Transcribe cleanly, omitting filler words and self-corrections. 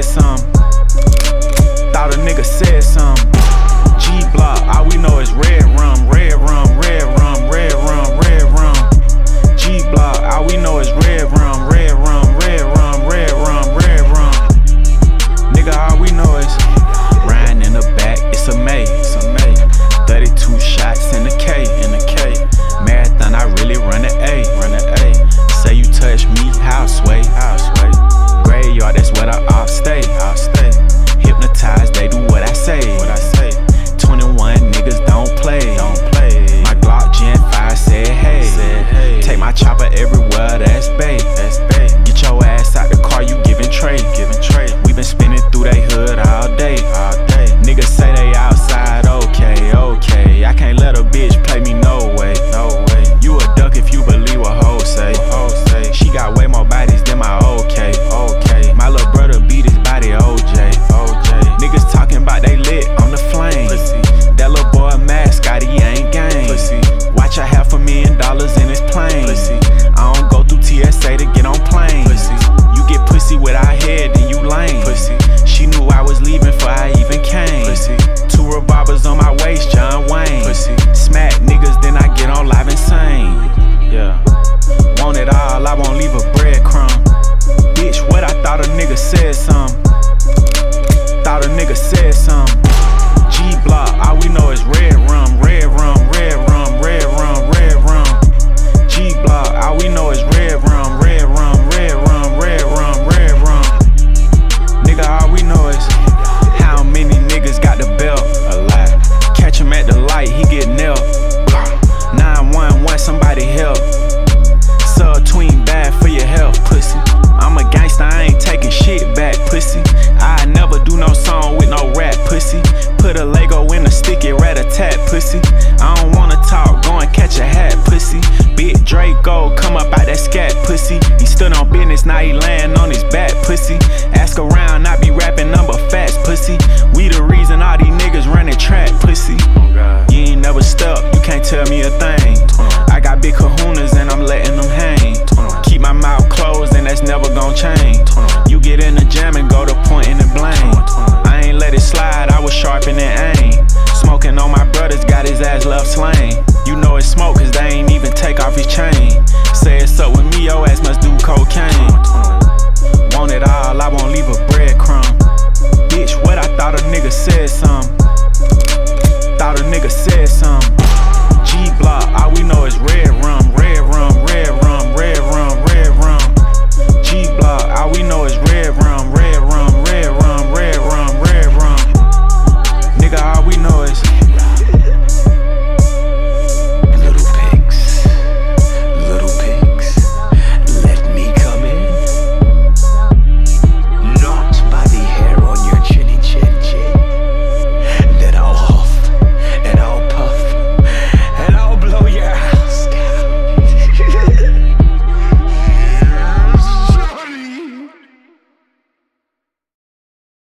some. Thought a nigga said some. G-Block, all we know is red rum, red rum, red rum, red rum, red rum. G-Block, all we know is red rum, red rum, red rum, red rum, red rum. Nigga, all we know is riding in the back, it's a May, it's a May. 32 shots in the K, in the K. Marathon, I really run the A, run the A. Say you touch me, how sway, how sway. Graveyard, that's where the ops stay, ops stay. Hypnotized, they do what I say, what I say. 21 niggas don't play, don't play. My Glock Gen 5 said hey, take my chopper everywhere, that's bae, that's bae. Get your ass out the car, you giving trade, giving trade. We been spinning through they hood all day, all day. Niggas say they outside, okay, okay. I can't let a bitch play me, no way, no way. You a duck if you believe what hoes say, hoes say. She got way more bodies than my okay, okay. My little brother beat his body, OJ, OJ. Niggas talking about they lit on the flame. Pussy. That little boy a mascot, he ain't game. Pussy. Watch a $500,000 in his plane. Pussy. I don't go through TSA to get on planes. Pussy. You get pussy without head, then you lame. Pussy. She knew I was leaving before I even came. Pussy. 2 revolvers on my waist, John Wayne. Pussy. Smack niggas, then I get on live insane. Yeah. Want it all, I won't leave a breadcrumb. Bitch, what I thought a nigga said some. Thought a nigga said some. G-Block, all we know is red rum, red rum, red rum, red rum, red rum. G-Block, all we know is red rum, red rum, red rum, red rum, red rum. Nigga, all we know is how many niggas got the belt. A lot. Catch him at the light, he get nailed. 911, somebody help. Sub-tween bad for your health, pussy. I'm a gangster, I ain't taking shit back, pussy. I never do no song with no rap, pussy. Put a Lego in a sticky rat-a-tat, pussy. I don't wanna talk, go and catch a hat, pussy. Big Draco, come up out that scat, pussy. He stood on business, now he laying on his back, pussy. Ask around, I be rapping number facts, pussy. We the reason all these niggas running track, pussy. You ain't never stuck, you can't tell me a thing. I got big kahunas and I'm letting them hang. Keep my mouth closed and that's never gon' change. You get in the jam and go to pointing and blame. I ain't let it slide, I was sharpening aim. Smoking on my brothers, got his ass left slain. You know it's smoke cause they ain't even take off his chain. Say it's up with me, your ass must do cocaine.